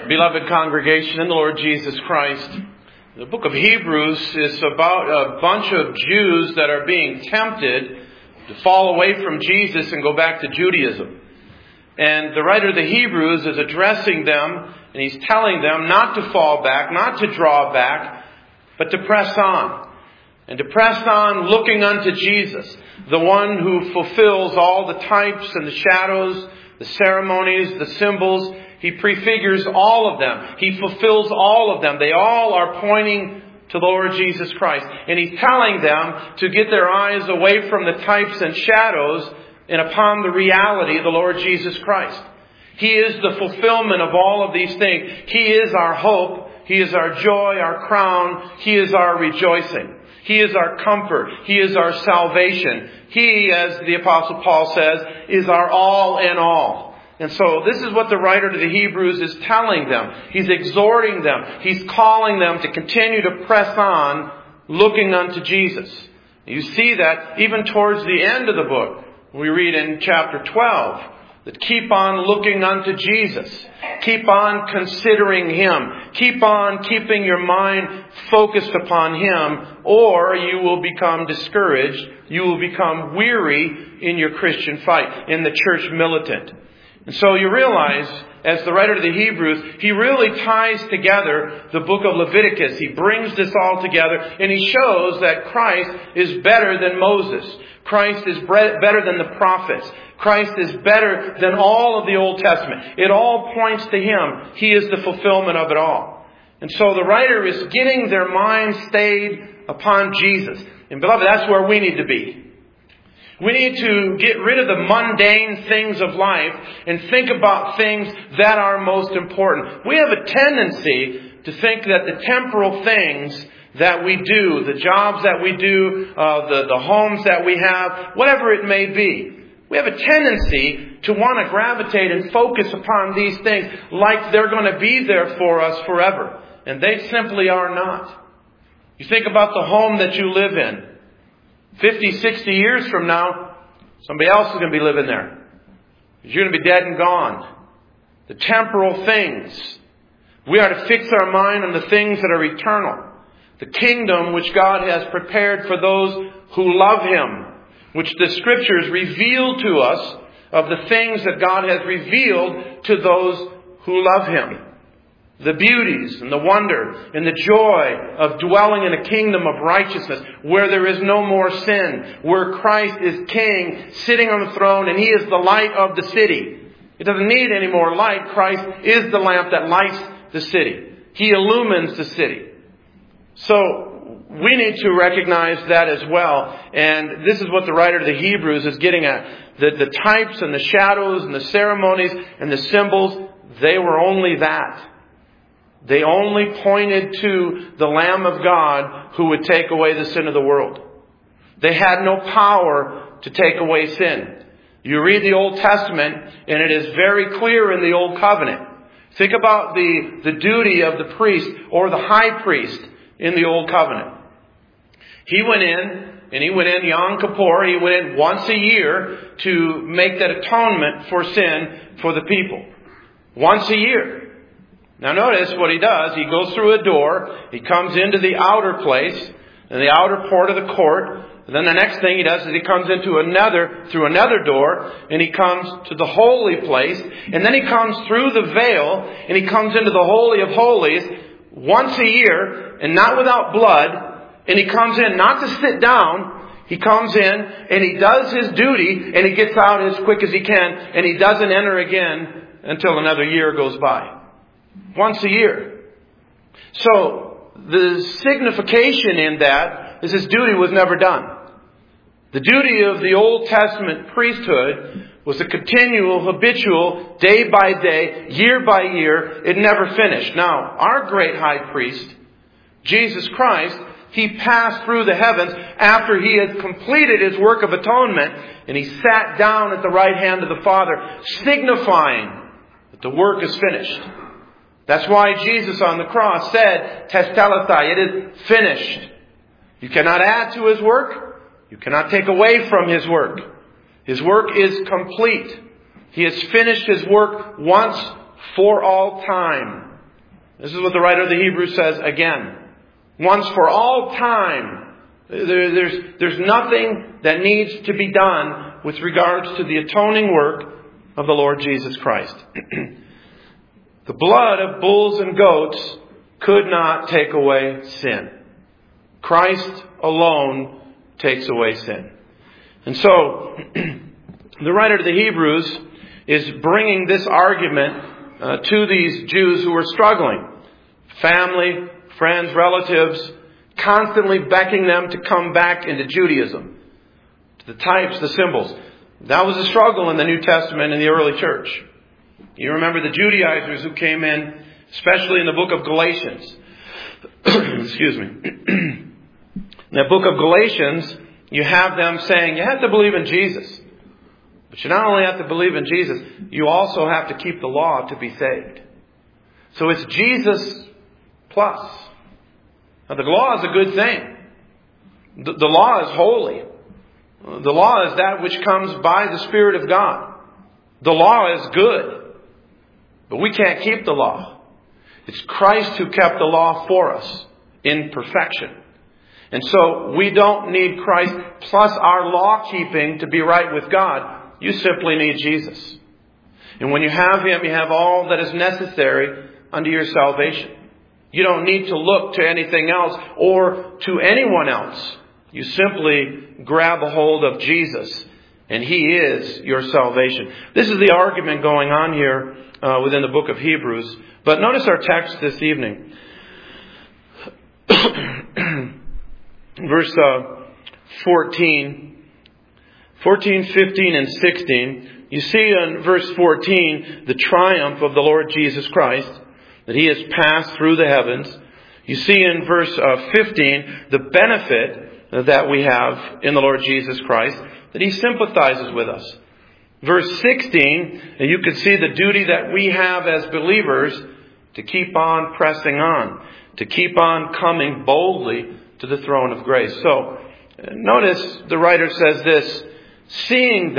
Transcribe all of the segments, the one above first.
Beloved congregation in the Lord Jesus Christ, the book of Hebrews is about a bunch of Jews that are being tempted to fall away from Jesus and go back to Judaism. And the writer of the Hebrews is addressing them, and he's telling them not to fall back, not to draw back, but to press on. And to press on looking unto Jesus, the one who fulfills all the types and the shadows, the ceremonies, the symbols. He prefigures all of them. He fulfills all of them. They all are pointing to the Lord Jesus Christ. And He's telling them to get their eyes away from the types and shadows and upon the reality of the Lord Jesus Christ. He is the fulfillment of all of these things. He is our hope. He is our joy, our crown. He is our rejoicing. He is our comfort. He is our salvation. He, as the Apostle Paul says, is our all in all. And so this is what the writer to the Hebrews is telling them. He's exhorting them. He's calling them to continue to press on, looking unto Jesus. You see that even towards the end of the book. We read in chapter 12 that keep on looking unto Jesus. Keep on considering Him. Keep on keeping your mind focused upon Him, or you will become discouraged. You will become weary in your Christian fight, in the church militant. And so you realize, as the writer of the Hebrews, he really ties together the book of Leviticus. He brings this all together, and he shows that Christ is better than Moses. Christ is better than the prophets. Christ is better than all of the Old Testament. It all points to Him. He is the fulfillment of it all. And so the writer is getting their mind stayed upon Jesus. And beloved, that's where we need to be. We need to get rid of the mundane things of life and think about things that are most important. We have a tendency to think that the temporal things that we do, the jobs that we do, the homes that we have, whatever it may be, we have a tendency to want to gravitate and focus upon these things like they're going to be there for us forever. And they simply are not. You think about the home that you live in. 50, 60 years from now, somebody else is going to be living there. You're going to be dead and gone. The temporal things. We are to fix our mind on the things that are eternal. The kingdom which God has prepared for those who love Him. Which the Scriptures reveal to us of the things that God has revealed to those who love Him. The beauties and the wonder and the joy of dwelling in a kingdom of righteousness where there is no more sin, where Christ is King sitting on the throne and He is the light of the city. It doesn't need any more light. Christ is the lamp that lights the city. He illumines the city. So we need to recognize that as well. And this is what the writer of the Hebrews is getting at. The types and the shadows and the ceremonies and the symbols, they were only that. They only pointed to the Lamb of God who would take away the sin of the world. They had no power to take away sin. You read the Old Testament and it is very clear in the Old Covenant. Think about the duty of the priest or the high priest in the Old Covenant. He went in Yom Kippur. He went in once a year to make that atonement for sin for the people. Once a year. Now notice what he does. He goes through a door. He comes into the outer place, in the outer port of the court. And then the next thing he does is he comes through another door, and he comes to the holy place. And then he comes through the veil, and he comes into the Holy of Holies once a year, and not without blood. And he comes in not to sit down. He comes in, and he does his duty, and he gets out as quick as he can, and he doesn't enter again until another year goes by. Once a year. So, the signification in that is his duty was never done. The duty of the Old Testament priesthood was a continual, habitual, day by day, year by year. It never finished. Now, our great high priest, Jesus Christ, He passed through the heavens after He had completed His work of atonement, and He sat down at the right hand of the Father, signifying that the work is finished. That's why Jesus on the cross said, Testelestai, it is finished. You cannot add to His work. You cannot take away from His work. His work is complete. He has finished His work once for all time. This is what the writer of the Hebrews says again. Once for all time. There's nothing that needs to be done with regards to the atoning work of the Lord Jesus Christ. The blood of bulls and goats could not take away sin. Christ alone takes away sin. And so, the writer of the Hebrews is bringing this argument to these Jews who were struggling. Family, friends, relatives, constantly beckoning them to come back into Judaism. To the types, the symbols. That was a struggle in the New Testament in the early church. You remember the Judaizers who came in, especially in the book of Galatians. Excuse me. In the book of Galatians, you have them saying, you have to believe in Jesus. But you not only have to believe in Jesus, you also have to keep the law to be saved. So it's Jesus plus. Now the law is a good thing. The law is holy. The law is that which comes by the Spirit of God. The law is good. But we can't keep the law. It's Christ who kept the law for us in perfection. And so we don't need Christ plus our law keeping to be right with God. You simply need Jesus. And when you have Him, you have all that is necessary unto your salvation. You don't need to look to anything else or to anyone else. You simply grab a hold of Jesus, and He is your salvation. This is the argument going on here within the book of Hebrews. But notice our text this evening. Verse 14, 15, and 16. You see in verse 14 the triumph of the Lord Jesus Christ, that He has passed through the heavens. You see in verse 15 the benefit that we have in the Lord Jesus Christ, that He sympathizes with us. Verse 16, and you can see the duty that we have as believers to keep on pressing on, to keep on coming boldly to the throne of grace. So, notice the writer says this, seeing.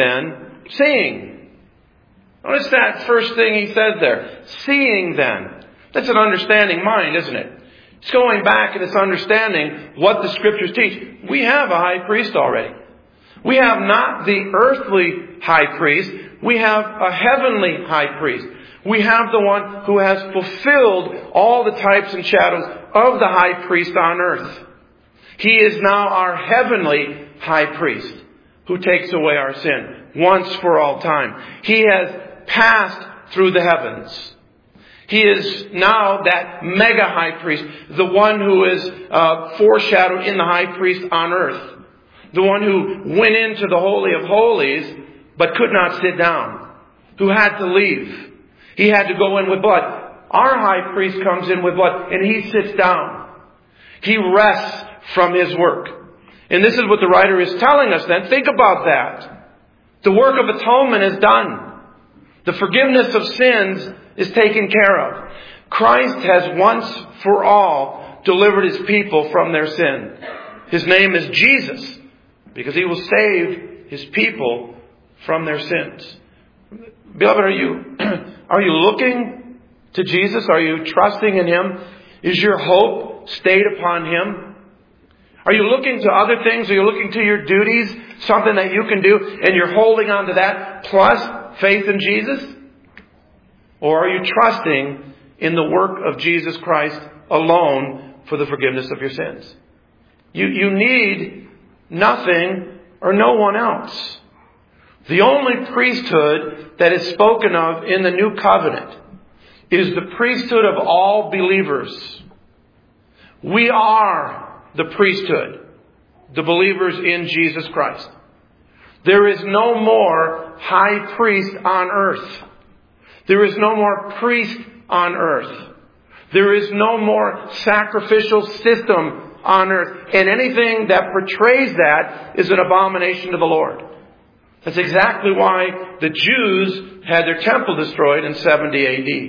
Notice that first thing he says there, seeing then. That's an understanding mind, isn't it? It's going back and it's understanding what the Scriptures teach. We have a high priest already. We have not the earthly high priest. We have a heavenly high priest. We have the one who has fulfilled all the types and shadows of the high priest on earth. He is now our heavenly high priest who takes away our sin once for all time. He has passed through the heavens. He is now that mega high priest, the one who is foreshadowed in the high priest on earth. The one who went into the Holy of Holies but could not sit down. Who had to leave. He had to go in with blood. Our high priest comes in with blood and he sits down. He rests from his work. And this is what the writer is telling us then. Think about that. The work of atonement is done. The forgiveness of sins is taken care of. Christ has once for all delivered His people from their sin. His name is Jesus, because He will save His people from their sins. Beloved, are you looking to Jesus? Are you trusting in Him? Is your hope stayed upon Him? Are you looking to other things? Are you looking to your duties? Something that you can do and you're holding on to that plus faith in Jesus? Or are you trusting in the work of Jesus Christ alone for the forgiveness of your sins? You need nothing or no one else. The only priesthood that is spoken of in the New Covenant is the priesthood of all believers. We are the priesthood, the believers in Jesus Christ. There is no more high priest on earth. There is no more priest on earth. There is no more sacrificial system on earth. And anything that portrays that is an abomination to the Lord. That's exactly why the Jews had their temple destroyed in 70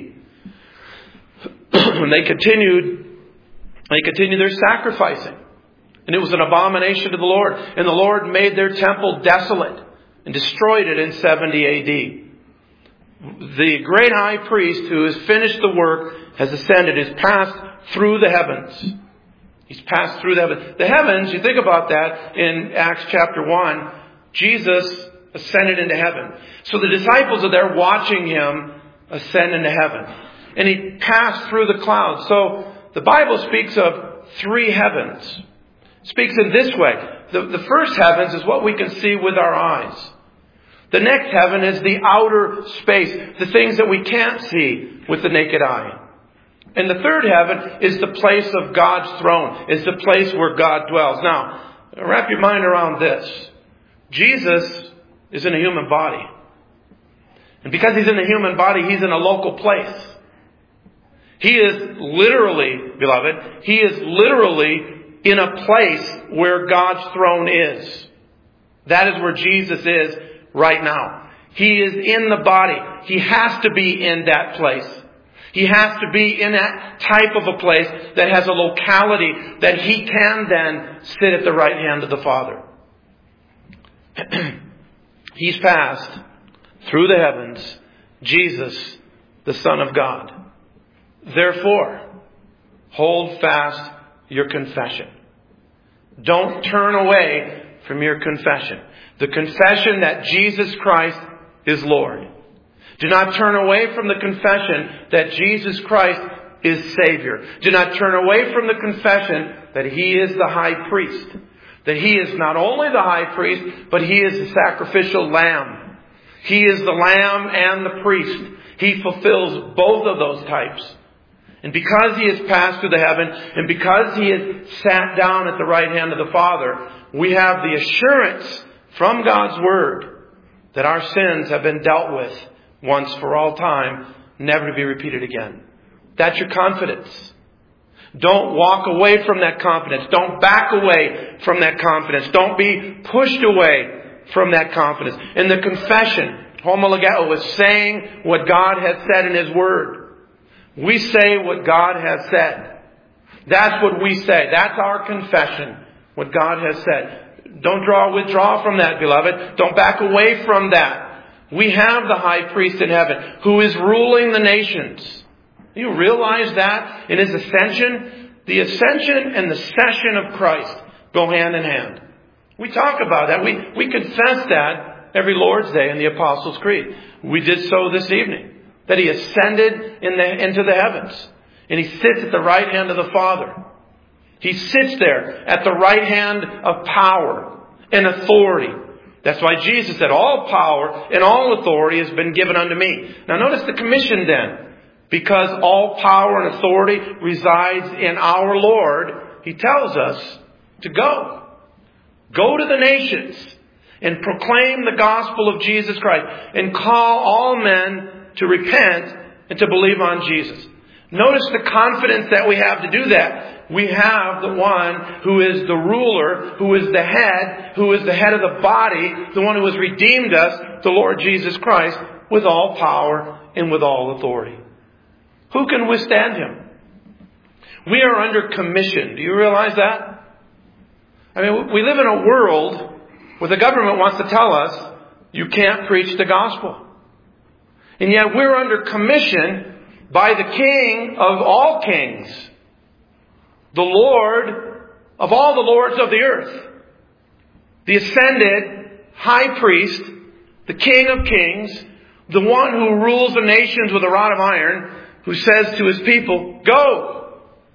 AD. They continued their sacrificing. And it was an abomination to the Lord. And the Lord made their temple desolate and destroyed it in 70 AD. The great high priest who has finished the work has ascended, is passed through the heavens. He's passed through the heavens. The heavens, you think about that in Acts chapter 1, Jesus ascended into heaven. So the disciples are there watching Him ascend into heaven. And He passed through the clouds. So the Bible speaks of 3 heavens. It speaks in this way. The first heavens is what we can see with our eyes. The next heaven is the outer space, the things that we can't see with the naked eye. And the third heaven is the place of God's throne, is the place where God dwells. Now, wrap your mind around this. Jesus is in a human body. And because He's in a human body, He's in a local place. He is literally, beloved, He is literally in a place where God's throne is. That is where Jesus is right now. He is in the body. He has to be in that place. He has to be in that type of a place that has a locality that He can then sit at the right hand of the Father. He's passed through the heavens, Jesus, the Son of God. Therefore, hold fast your confession. Don't turn away from your confession. The confession that Jesus Christ is Lord. Do not turn away from the confession that Jesus Christ is Savior. Do not turn away from the confession that He is the high priest. That He is not only the high priest, but He is the sacrificial lamb. He is the lamb and the priest. He fulfills both of those types. And because He has passed through the heaven, and because He has sat down at the right hand of the Father, we have the assurance from God's Word that our sins have been dealt with once for all time, never to be repeated again. That's your confidence. Don't walk away from that confidence. Don't back away from that confidence. Don't be pushed away from that confidence. And the confession, homologeo, is saying what God has said in His Word. We say what God has said. That's what we say. That's our confession, what God has said. Don't withdraw from that, beloved. Don't back away from that. We have the high priest in heaven who is ruling the nations. Do you realize that in His ascension? The ascension and the session of Christ go hand in hand. We talk about that. We confess that every Lord's Day in the Apostles' Creed. We did so this evening. That He ascended into the heavens. And He sits at the right hand of the Father. He sits there at the right hand of power and authority. That's why Jesus said, all power and all authority has been given unto me. Now notice the commission then. Because all power and authority resides in our Lord, He tells us to go. Go to the nations and proclaim the gospel of Jesus Christ and call all men to repent and to believe on Jesus. Notice the confidence that we have to do that. We have the one who is the ruler, who is the head of the body, the one who has redeemed us, the Lord Jesus Christ, with all power and with all authority. Who can withstand Him? We are under commission. Do you realize that? I mean, we live in a world where the government wants to tell us you can't preach the gospel. And yet we're under commission by the King of all kings, the Lord of all the lords of the earth, the ascended high priest, the King of kings, the one who rules the nations with a rod of iron, who says to His people, go.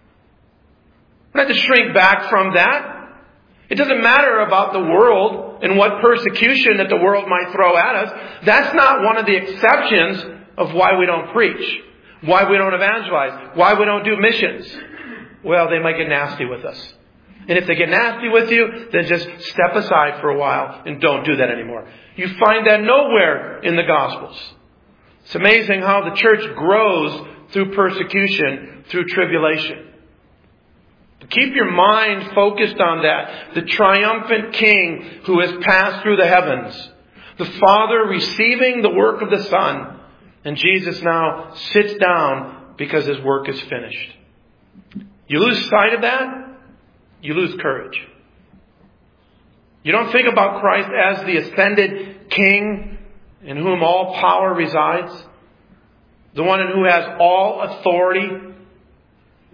We're not to shrink back from that. It doesn't matter about the world and what persecution that the world might throw at us. That's not one of the exceptions of why we don't preach, why we don't evangelize, why we don't do missions. Well, they might get nasty with us. And if they get nasty with you, then just step aside for a while and don't do that anymore. You find that nowhere in the Gospels. It's amazing how the church grows through persecution, through tribulation. Keep your mind focused on that. The triumphant King who has passed through the heavens. The Father receiving the work of the Son. And Jesus now sits down because His work is finished. You lose sight of that, you lose courage. You don't think about Christ as the ascended King in whom all power resides. The one in who has all authority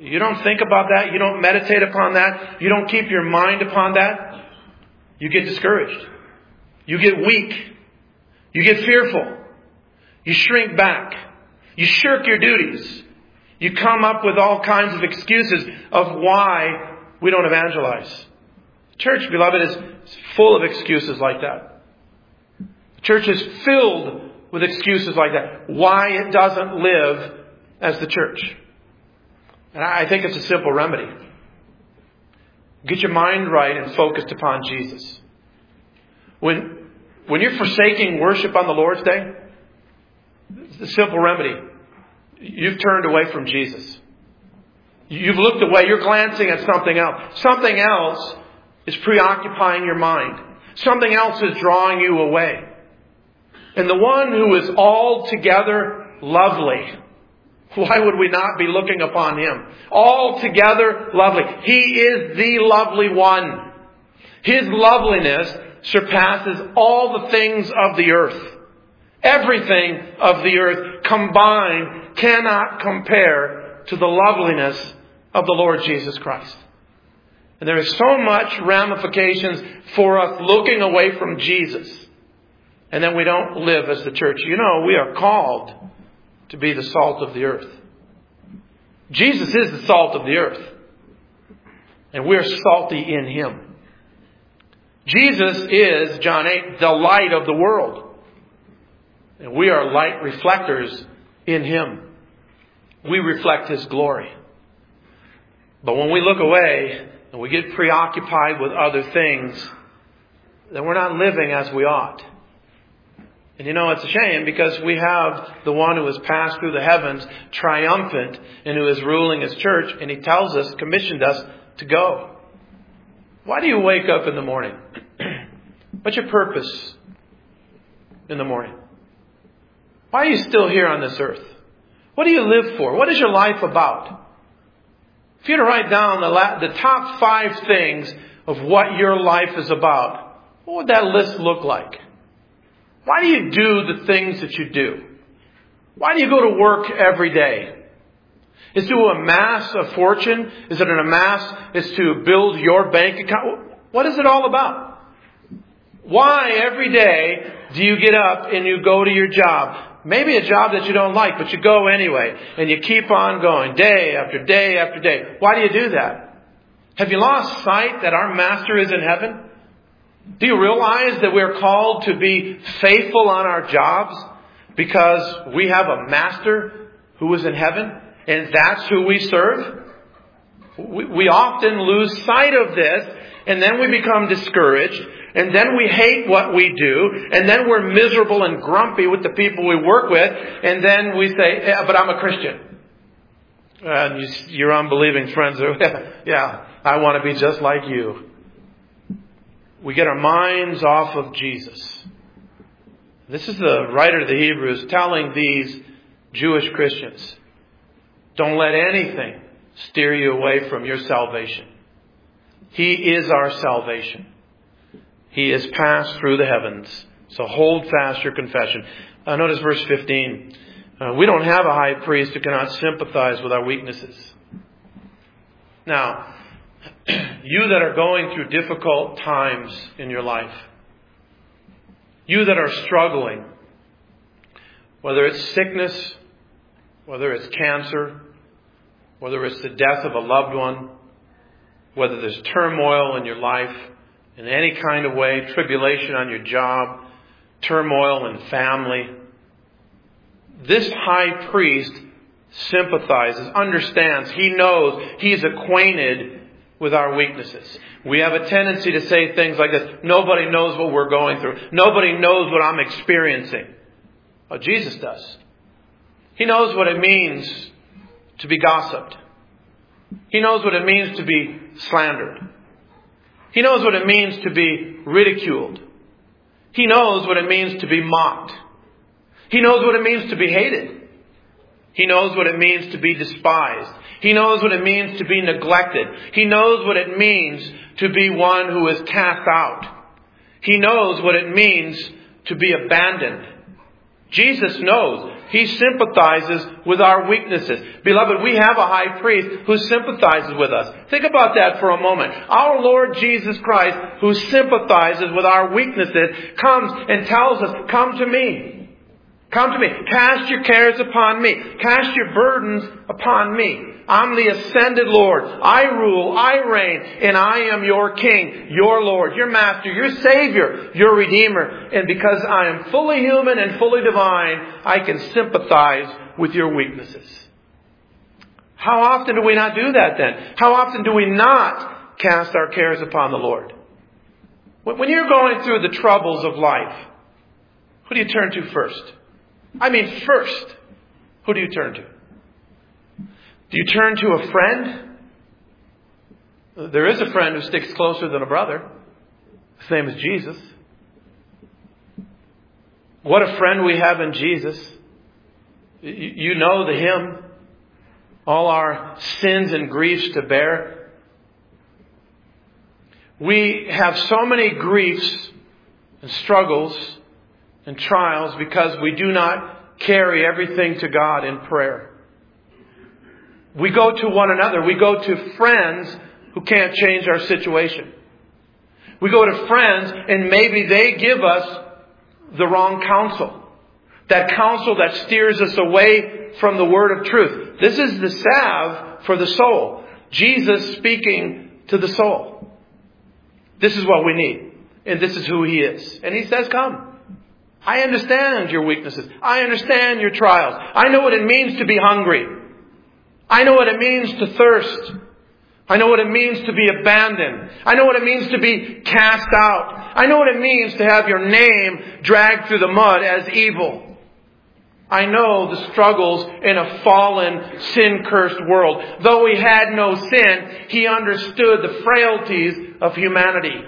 you don't think about that, you don't meditate upon that, you don't keep your mind upon that, you get discouraged. You get weak. You get fearful. You shrink back. You shirk your duties. You come up with all kinds of excuses of why we don't evangelize. Church, beloved, is full of excuses like that. The church is filled with excuses like that. Why it doesn't live as the church. And I think it's a simple remedy. Get your mind right and focused upon Jesus. When you're forsaking worship on the Lord's Day, it's a simple remedy. You've turned away from Jesus. You've looked away. You're glancing at something else. Something else is preoccupying your mind. Something else is drawing you away. And the one who is altogether lovely, why would we not be looking upon Him? Altogether lovely. He is the lovely one. His loveliness surpasses all the things of the earth. Everything of the earth combined cannot compare to the loveliness of the Lord Jesus Christ. And there is so much ramifications for us looking away from Jesus. And then we don't live as the church. You know, we are called to be the salt of the earth. Jesus is the salt of the earth. And we're salty in Him. Jesus is, John 8, the light of the world. And we are light reflectors in Him. We reflect His glory. But when we look away and we get preoccupied with other things, then we're not living as we ought. And you know, it's a shame because we have the one who has passed through the heavens, triumphant, and who is ruling His church, and He tells us, commissioned us to go. Why do you wake up in the morning? What's your purpose in the morning? Why are you still here on this earth? What do you live for? What is your life about? If you were to write down the top 5 things of what your life is about, what would that list look like? Why do you do the things that you do? Why do you go to work every day? Is to amass a fortune? Is it an amass? Is to build your bank account? What is it all about? Why every day do you get up and you go to your job? Maybe a job that you don't like, but you go anyway. And you keep on going day after day after day. Why do you do that? Have you lost sight that our Master is in heaven? Do you realize that we're called to be faithful on our jobs because we have a Master who is in heaven? And that's who we serve? We often lose sight of this, and then we become discouraged, and then we hate what we do, and then we're miserable and grumpy with the people we work with, and then we say, yeah, but I'm a Christian. And your unbelieving friends are, yeah, I want to be just like you. We get our minds off of Jesus. This is the writer of the Hebrews telling these Jewish Christians, don't let anything steer you away from your salvation. He is our salvation. He has passed through the heavens. So hold fast your confession. Notice verse 15. We don't have a high priest who cannot sympathize with our weaknesses. Now, you that are going through difficult times in your life, you that are struggling, whether it's sickness, whether it's cancer, whether it's the death of a loved one, whether there's turmoil in your life in any kind of way, tribulation on your job, turmoil in family, this high priest sympathizes, understands, he knows, he's acquainted with our weaknesses. We have a tendency to say things like this, nobody knows what we're going through. Nobody knows what I'm experiencing. Oh, Jesus does. He knows what it means to be gossiped. He knows what it means to be slandered. He knows what it means to be ridiculed. He knows what it means to be mocked. He knows what it means to be hated. He knows what it means to be despised. He knows what it means to be neglected. He knows what it means to be one who is cast out. He knows what it means to be abandoned. Jesus knows. He sympathizes with our weaknesses. Beloved, we have a high priest who sympathizes with us. Think about that for a moment. Our Lord Jesus Christ, who sympathizes with our weaknesses, comes and tells us, come to me. Come to me. Cast your cares upon me. Cast your burdens upon me. I'm the ascended Lord. I rule, I reign, and I am your King, your Lord, your Master, your Savior, your Redeemer. And because I am fully human and fully divine, I can sympathize with your weaknesses. How often do we not do that then? How often do we not cast our cares upon the Lord? When you're going through the troubles of life, who do you turn to first? First, who do you turn to? Do you turn to a friend? There is a friend who sticks closer than a brother. His name is Jesus. What a friend we have in Jesus. You know the hymn. All our sins and griefs to bear. We have so many griefs and struggles and trials because we do not carry everything to God in prayer. We go to one another. We go to friends who can't change our situation. We go to friends and maybe they give us the wrong counsel. That counsel that steers us away from the word of truth. This is the salve for the soul. Jesus speaking to the soul. This is what we need. And this is who He is. And He says, come. I understand your weaknesses. I understand your trials. I know what it means to be hungry. I know what it means to thirst. I know what it means to be abandoned. I know what it means to be cast out. I know what it means to have your name dragged through the mud as evil. I know the struggles in a fallen, sin-cursed world. Though He had no sin, He understood the frailties of humanity.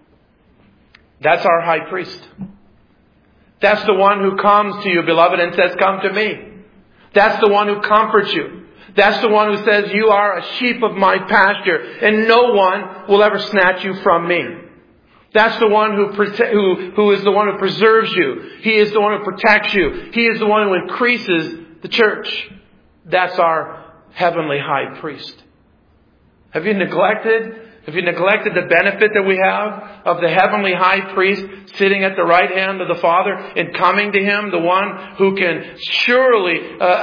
That's our high priest. That's the one who comes to you, beloved, and says, come to me. That's the one who comforts you. That's the one who says, you are a sheep of my pasture, and no one will ever snatch you from me. That's the one who is the one who preserves you. He is the one who protects you. He is the one who increases the church. That's our heavenly high priest. Have you neglected the benefit that we have of the heavenly high priest sitting at the right hand of the Father and coming to Him, the one who can surely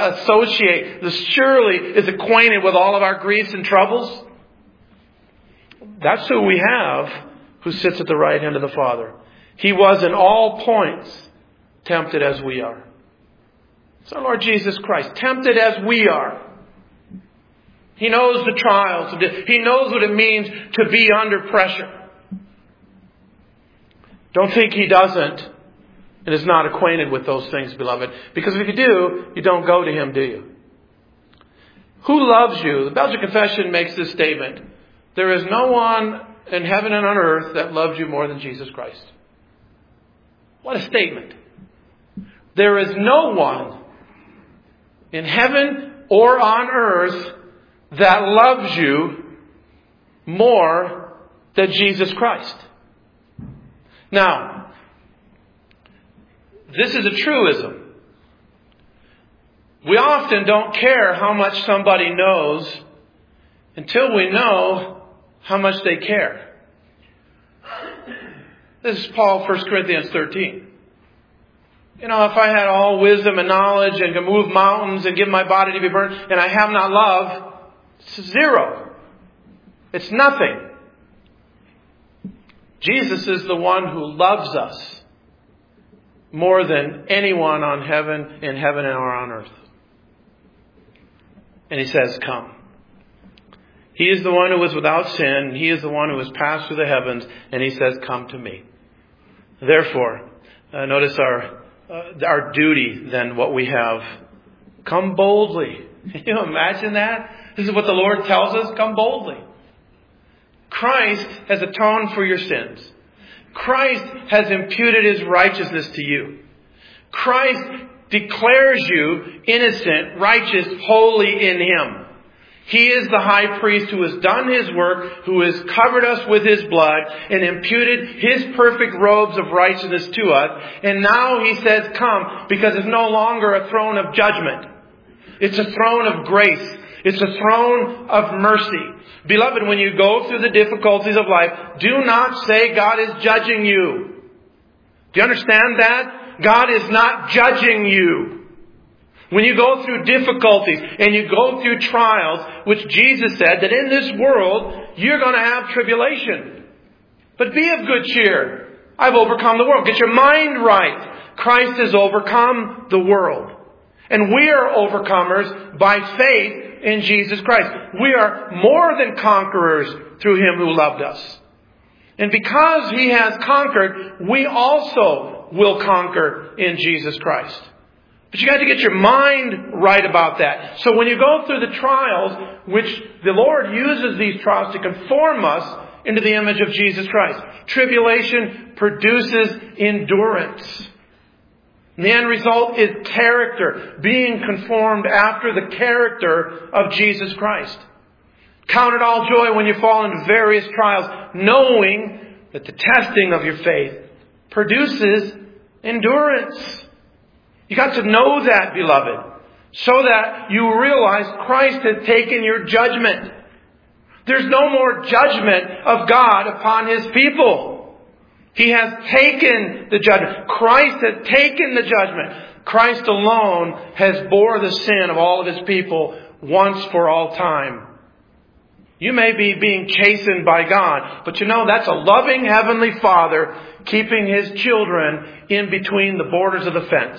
surely is acquainted with all of our griefs and troubles? That's who we have who sits at the right hand of the Father. He was in all points tempted as we are. It's our Lord Jesus Christ, tempted as we are. He knows the trials. He knows what it means to be under pressure. Don't think He doesn't and is not acquainted with those things, beloved. Because if you do, you don't go to Him, do you? Who loves you? The Belgian Confession makes this statement. There is no one in heaven and on earth that loves you more than Jesus Christ. What a statement. There is no one in heaven or on earth that loves you more than Jesus Christ. Now, this is a truism. We often don't care how much somebody knows until we know how much they care. This is Paul, 1 Corinthians 13. If I had all wisdom and knowledge and could move mountains and give my body to be burned, and I have not love, it's zero. It's nothing. Jesus is the one who loves us more than anyone in heaven or on earth. And He says, come. He is the one who is without sin. He is the one who has passed through the heavens. And He says, come to me. Therefore, notice our duty then, what we have. Come boldly. Can you imagine that? This is what the Lord tells us. Come boldly. Christ has atoned for your sins. Christ has imputed His righteousness to you. Christ declares you innocent, righteous, holy in Him. He is the high priest who has done His work, who has covered us with His blood and imputed His perfect robes of righteousness to us. And now He says, come, because it's no longer a throne of judgment. It's a throne of grace. It's a throne of mercy. Beloved, when you go through the difficulties of life, do not say God is judging you. Do you understand that? God is not judging you. When you go through difficulties and you go through trials, which Jesus said that in this world you're going to have tribulation. But be of good cheer. I've overcome the world. Get your mind right. Christ has overcome the world. And we are overcomers by faith in Jesus Christ. We are more than conquerors through Him who loved us. And because He has conquered, we also will conquer in Jesus Christ. But you got to get your mind right about that. So when you go through the trials, which the Lord uses these trials to conform us into the image of Jesus Christ. Tribulation produces endurance. And the end result is character, being conformed after the character of Jesus Christ. Count it all joy when you fall into various trials, knowing that the testing of your faith produces endurance. You got to know that, beloved, so that you realize Christ has taken your judgment. There's no more judgment of God upon His people. He has taken the judgment. Christ has taken the judgment. Christ alone has bore the sin of all of His people once for all time. You may be being chastened by God, but you know that's a loving Heavenly Father keeping His children in between the borders of the fence.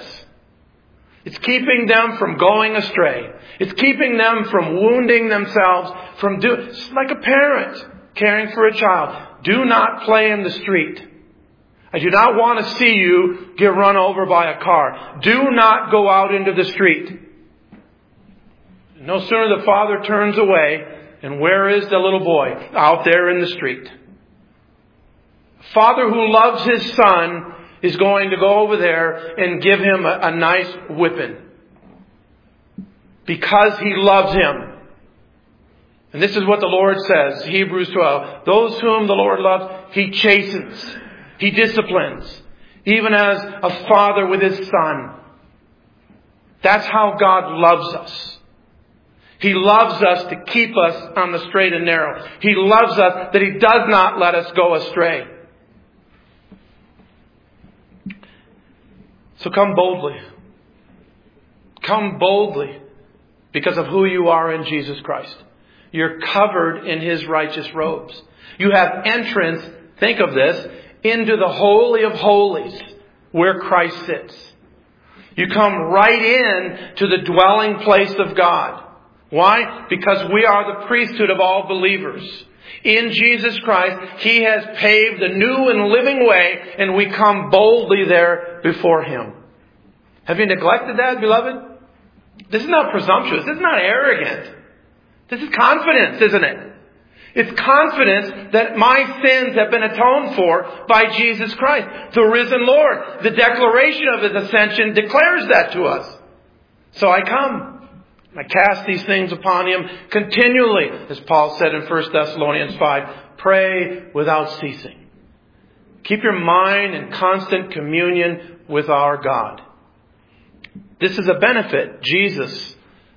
It's keeping them from going astray. It's keeping them from wounding themselves. It's like a parent caring for a child. Do not play in the street. I do not want to see you get run over by a car. Do not go out into the street. No sooner the father turns away, and where is the little boy? Out there in the street. A father who loves his son is going to go over there and give him a nice whipping. Because he loves him. And this is what the Lord says, Hebrews 12. Those whom the Lord loves, He chastens. He disciplines. Even as a father with his son. That's how God loves us. He loves us to keep us on the straight and narrow. He loves us that He does not let us go astray. So come boldly. Come boldly because of who you are in Jesus Christ. You're covered in His righteous robes. You have entrance, think of this, into the Holy of Holies where Christ sits. You come right in to the dwelling place of God. Why? Because we are the priesthood of all believers. In Jesus Christ, He has paved a new and living way, and we come boldly there before Him. Have you neglected that, beloved? This is not presumptuous. This is not arrogant. This is confidence, isn't it? It's confidence that my sins have been atoned for by Jesus Christ, the risen Lord. The declaration of His ascension declares that to us. So I come. I cast these things upon Him continually, as Paul said in 1 Thessalonians 5. Pray without ceasing. Keep your mind in constant communion with our God. This is a benefit Jesus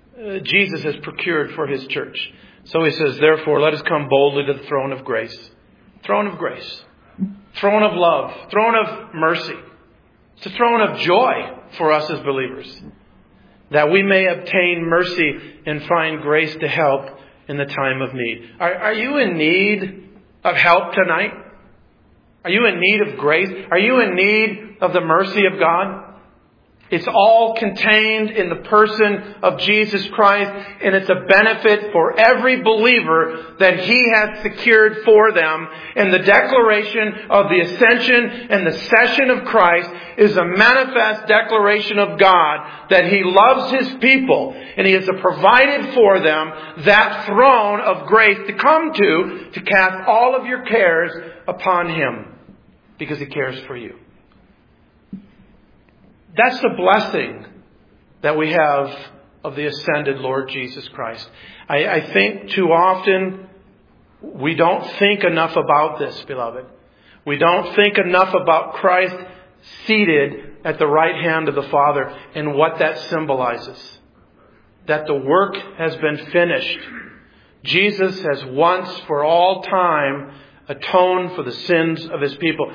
has procured for His church. So he says, therefore, let us come boldly to the throne of grace. Throne of grace. Throne of love. Throne of mercy. It's a throne of joy for us as believers. That we may obtain mercy and find grace to help in the time of need. Are you in need of help tonight? Are you in need of grace? Are you in need of the mercy of God? It's all contained in the person of Jesus Christ, and it's a benefit for every believer that He has secured for them. And the declaration of the ascension and the session of Christ is a manifest declaration of God that He loves His people, and He has provided for them that throne of grace to come to cast all of your cares upon Him, because He cares for you. That's the blessing that we have of the ascended Lord Jesus Christ. I think too often we don't think enough about this, beloved. We don't think enough about Christ seated at the right hand of the Father and what that symbolizes. That the work has been finished. Jesus has once for all time atoned for the sins of His people.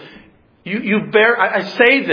I say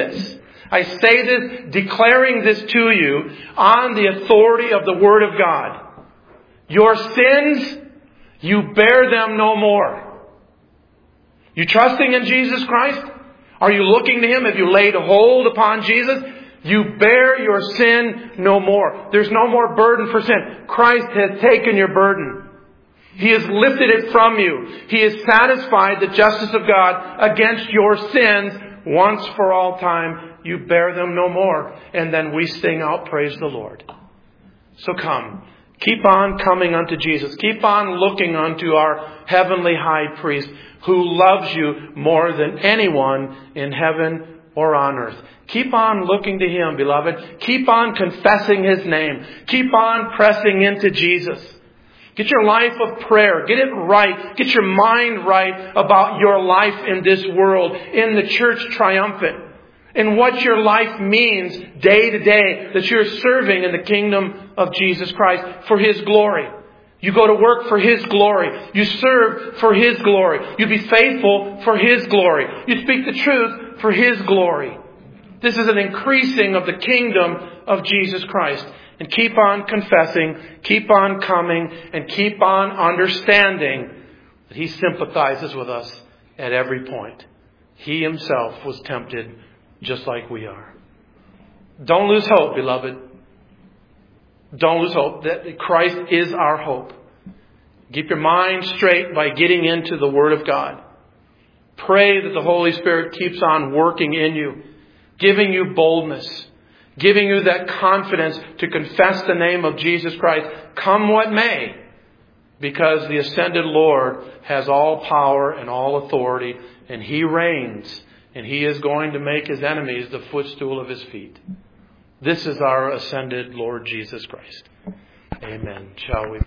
this, declaring this to you on the authority of the Word of God. Your sins, you bear them no more. You trusting in Jesus Christ? Are you looking to Him? Have you laid hold upon Jesus? You bear your sin no more. There's no more burden for sin. Christ has taken your burden. He has lifted it from you. He has satisfied the justice of God against your sins once for all time. You bear them no more. And then we sing out, praise the Lord. So come. Keep on coming unto Jesus. Keep on looking unto our heavenly high priest who loves you more than anyone in heaven or on earth. Keep on looking to Him, beloved. Keep on confessing His name. Keep on pressing into Jesus. Get your life of prayer. Get it right. Get your mind right about your life in this world, in the church triumphant, in what your life means day to day, that you're serving in the kingdom of Jesus Christ for His glory. You go to work for His glory. You serve for His glory. You be faithful for His glory. You speak the truth for His glory. This is an increasing of the kingdom of Jesus Christ. And keep on confessing, keep on coming, and keep on understanding that He sympathizes with us at every point. He Himself was tempted just like we are. Don't lose hope, beloved. Don't lose hope. That Christ is our hope. Keep your mind straight by getting into the Word of God. Pray that the Holy Spirit keeps on working in you, giving you boldness, giving you that confidence to confess the name of Jesus Christ, come what may, because the ascended Lord has all power and all authority, and He reigns, and He is going to make His enemies the footstool of His feet. This is our ascended Lord Jesus Christ. Amen. Shall we?